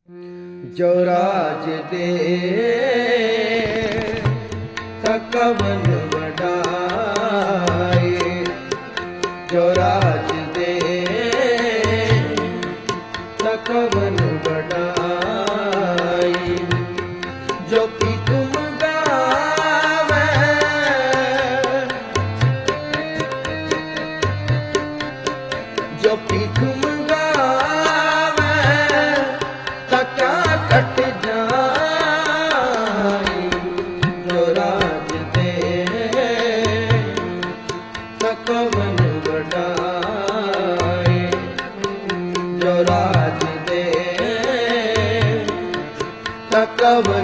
जो राज दे कवन बढ़ाए, जो राज दे कवन बढ़ाए, जो भीख मंगावे, जो भीख मंगावे क्या कट जाए, जो राज दे कवन बढ़ाए, जो राज दे कवन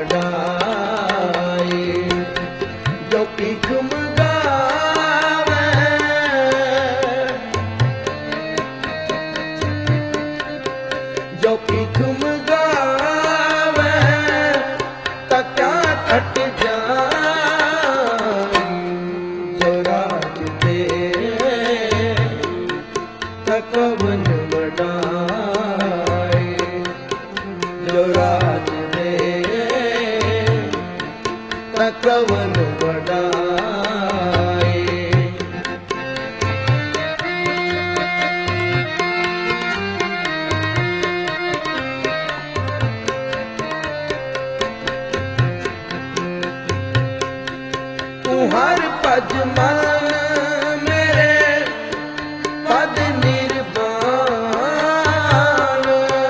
बढ़ाए, जो भीख मंगावे, जो भीख मंगावे क्या कट जाए, जो राज दे कवन बढ़ाए, जो राज दे कवन बढ़ाए। हर पद मान मेरे पद निर्वाण,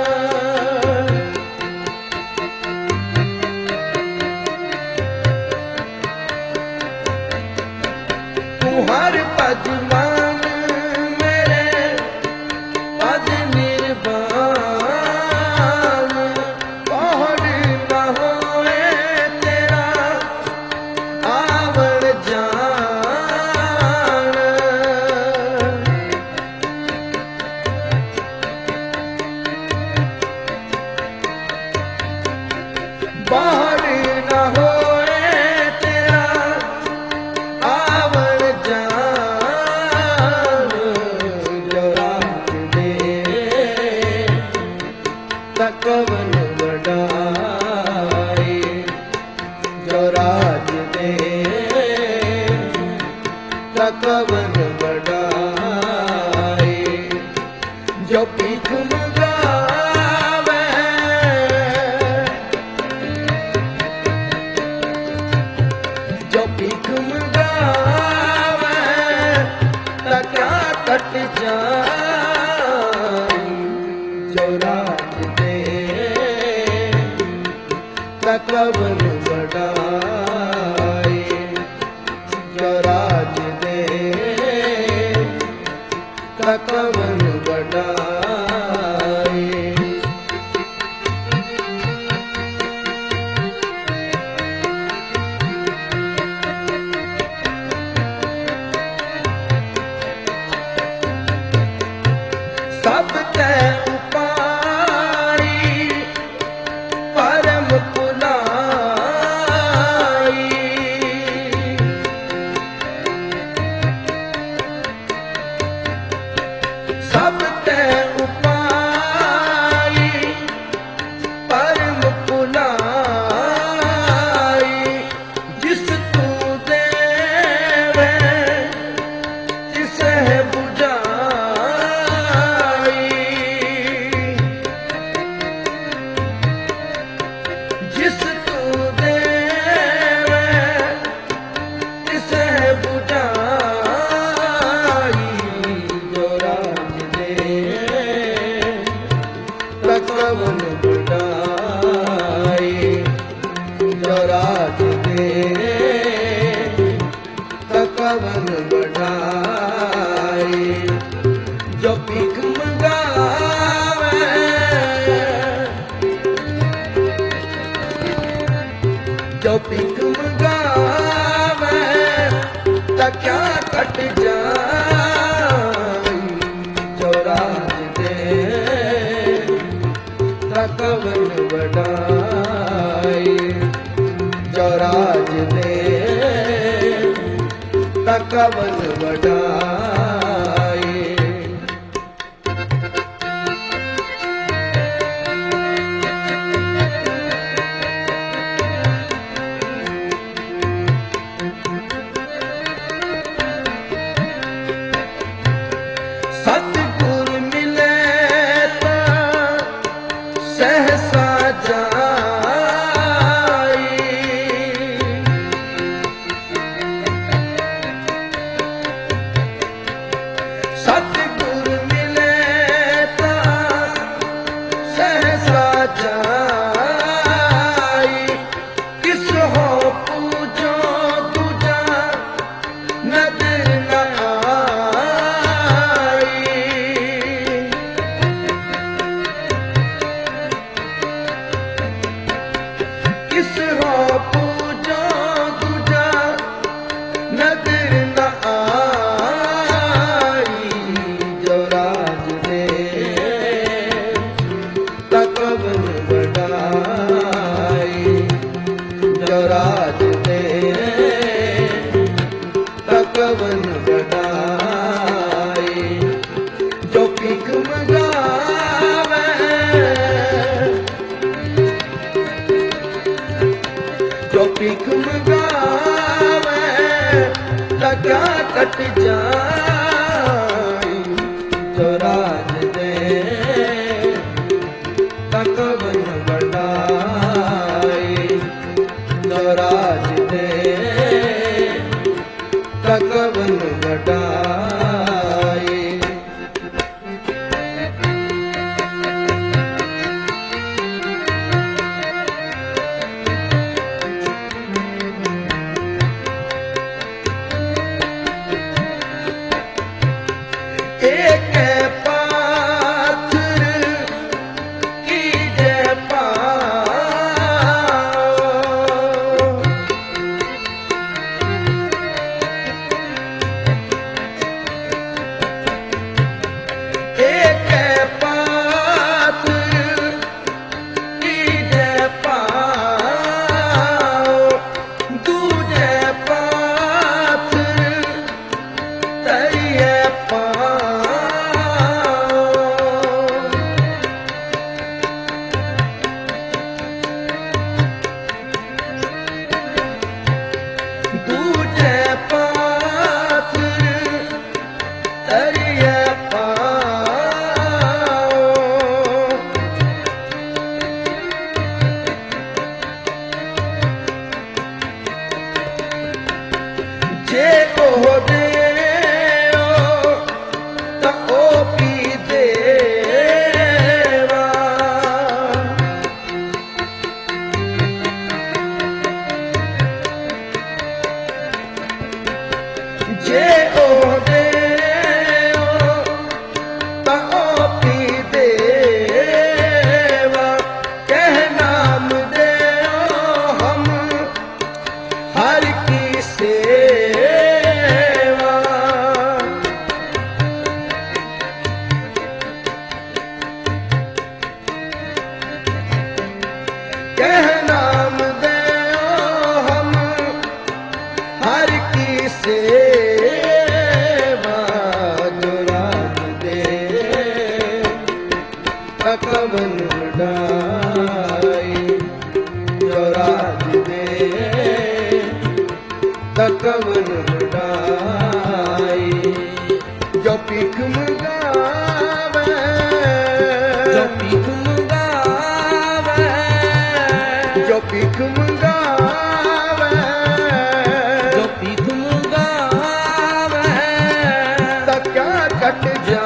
तू हर पद मान मेरे पद निर्वाण, पौड़ न होए तेरा आवण जान, बाहर न होए तेरा आवण जान, जो राज दे कवन बढ़ाए, जो राज दे कवन बढ़ाए, जो भीख मंगावे, जो भीख मंगावे क्या कट जाए, जो राज दे कवन बढ़ाए, जो राज दे कवन बढ़ाए। सब ते उपारी परम पुलाई, सब ते उपाई परम पुलाई, जिस तू देवे तिसे बुझाई, जिस तू देवे तिसे बुझाई, जो राज दे कवन बढ़ाए, जो राज दे कवन बढ़ाए, जो भीख मंगावे, जो भीख मंगावे क्या कट जाए, जो राज दे कवन बढ़ाए, जो राज दे कवन बढ़ाए। कट जाई जो राज दे तकवन बढ़ाई जो राज दे तकवन बढ़ाई एक पाथर की जय पाओ एक पाथर की जय पाओ दूजे पाथर तरिए दूजे पाथर तरिए पाओ जे ओ दे तो ओ पी देवा जे ओ दे तो ओ पी देवा कह नाम दे हम हर की सेवा कह नाम दे हम हर की सेवा जो राज दे तकवन बढ़ाई जो राज दे तकवन बढ़ाई जो पीक मंगावे जो पीक मंगावे जो पीक मंगावे जो पीक मंगावे तो क्या कट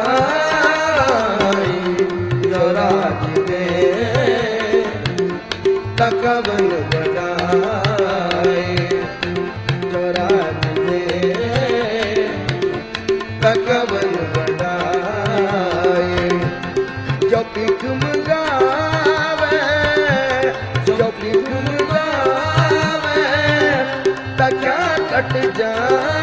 जाई जो राज दे तकवन बढ़ाई जो राज दे तकवन बढ़ाई जो पीक मंगावे जो पीक मंगावे तो क्या कट जाए